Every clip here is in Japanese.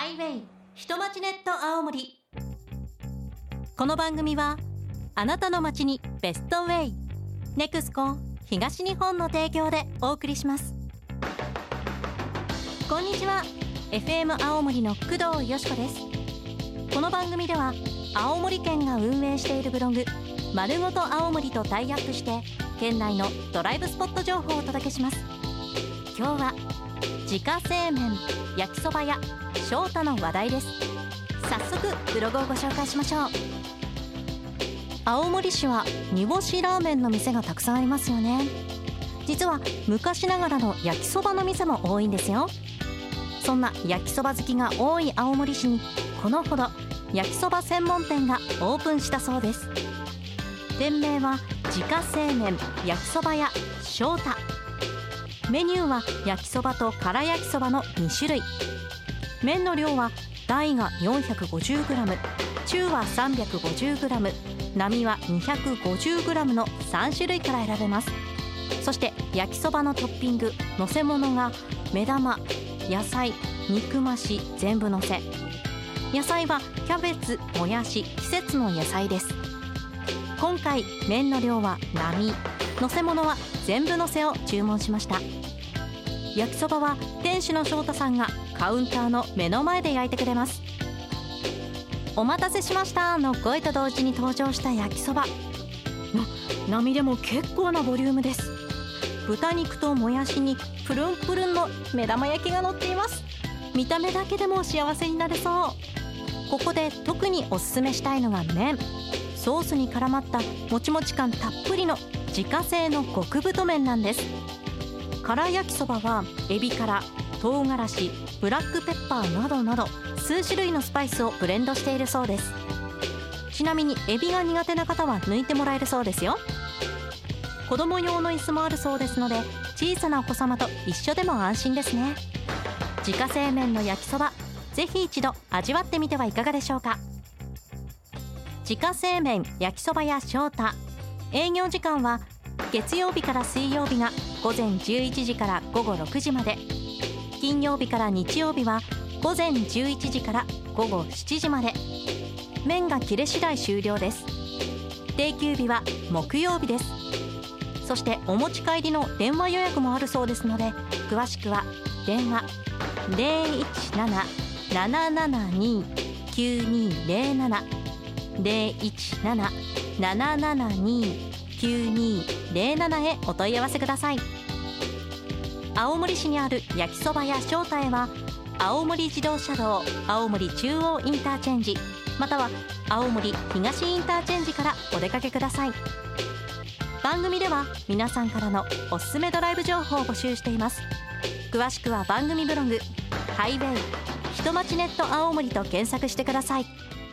ハイウェイ人町ネット青森。この番組はあなたの街にベストウェイネクスコ東日本の提供でお送りします。こんにちは、 FM 青森の工藤よしこです。この番組では青森県が運営しているブログ丸ごと青森とタイアップして県内のドライブスポット情報をお届けします。今日は自家製麺焼きそば屋翔太の話題です。早速ブログをご紹介しましょう。青森市は煮干しラーメンの店がたくさんありますよね。実は昔ながらの焼きそばの店も多いんですよ。そんな焼きそば好きが多い青森市にこのほど焼きそば専門店がオープンしたそうです。店名は自家製麺焼きそば屋翔太。メニューは焼きそばと辛焼きそばの2種類。麺の量は大が 450g、 中は 350g、 並は 250g の3種類から選べます。そして焼きそばのトッピングのせ物が目玉、野菜、肉増し全部のせ。野菜はキャベツ、もやし、季節の野菜です。今回麺の量は並、のせ物は全部のせを注文しました。焼きそばは店主の翔太さんがカウンターの目の前で焼いてくれます。お待たせしましたの声と同時に登場した焼きそば、並でも結構なボリュームです。豚肉ともやしにプルンプルンの目玉焼きが乗っています。見た目だけでも幸せになれそう。ここで特におすすめしたいのが麺。ソースに絡まったもちもち感たっぷりの自家製の極太麺なんです。辛焼きそばはエビ辛、唐辛子、ブラックペッパーなどなど数種類のスパイスをブレンドしているそうです。ちなみにエビが苦手な方は抜いてもらえるそうですよ。子供用の椅子もあるそうですので小さなお子様と一緒でも安心ですね。自家製麺の焼きそば、ぜひ一度味わってみてはいかがでしょうか。自家製麺焼きそば屋翔太、営業時間は月曜日から水曜日が午前11時から午後6時まで、金曜日から日曜日は午前11時から午後7時まで。麺が切れ次第終了です。定休日は木曜日です。そしてお持ち帰りの電話予約もあるそうですので、詳しくは電話 017-772-9207 017-772-9207 へお問い合わせください。青森市にある焼きそば屋翔太へは青森自動車道青森中央インターチェンジ、または青森東インターチェンジからお出かけください。番組では皆さんからのおすすめドライブ情報を募集しています。詳しくは番組ブログハイウェイ人町ネット青森と検索してください。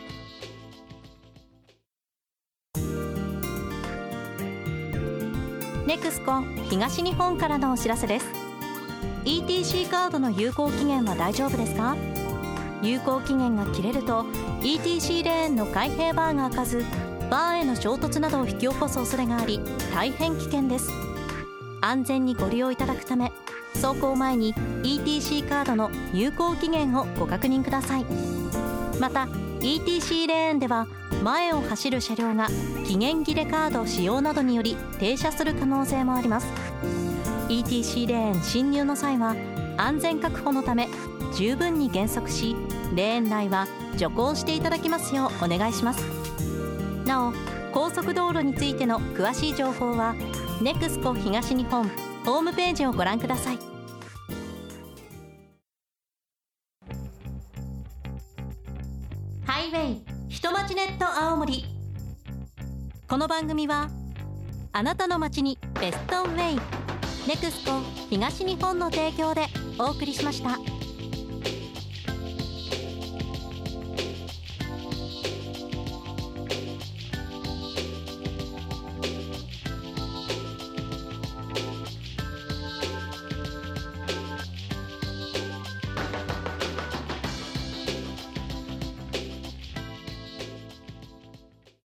ネクスコ東日本からのお知らせです。 ETC カードの有効期限は大丈夫ですか？有効期限が切れると ETC レーンの開閉バーが開かずバーへの衝突などを引き起こす恐れがあり大変危険です。安全にご利用いただくため走行前に ETC カードの有効期限をご確認ください。また ETC レーンでは前を走る車両が期限切れカード使用などにより停車する可能性もあります。 ETC レーン進入の際は安全確保のため十分に減速しレーン内は徐行していただきますようお願いします。なお高速道路についての詳しい情報はネクスコ東日本ホームページをご覧ください。ハイウェイ人町ネット青森。この番組はあなたの街にベストウェイネクスコ東日本の提供でお送りしました。